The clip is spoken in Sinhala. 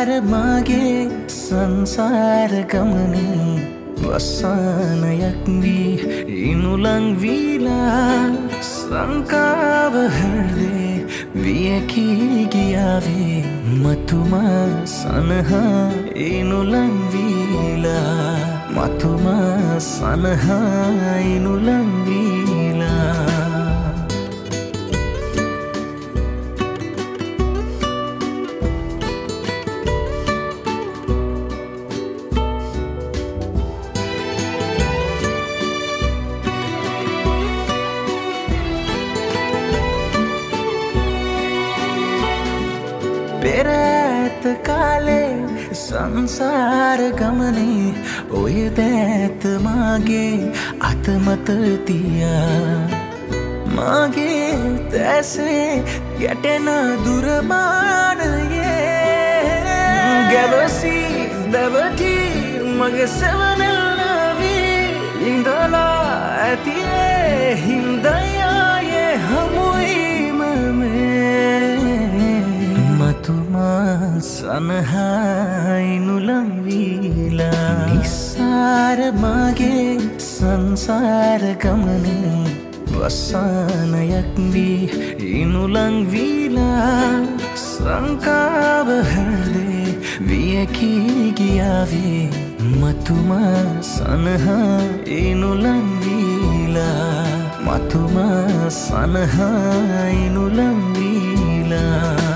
මාගේ සංසාර ගමනේ වසානයක් වී ඉනුලං වීලා සංකාව හෘදේ වියකී ගියාවේ මතුමා සනහා ඉනුලං වීලා මතුමා සනහා ඉනුලං වීලා පෙර ඇත කාලේ සංසාර ගමනේ ඔය දෑත මාගේ අතමත තියා මාගේ තැසේ ගැටෙන දුරමානයේ ගැවසී දැවටී මගේ සෙවනල්ලවී ඉඳලා ඇතියේ හින්දයායේ හමුවීම මතුමා සනහා ඉනුලං වීලා නිස්සාර මාගේ සංසාර ගමනේ වසානයක් වී ඉනුලං වීලා සංකාව හෘදේ වියකී ගියාවේ මතුමා සනහා ඉනුලං වීලා මතුමා සනහා ඉනුලං වීලා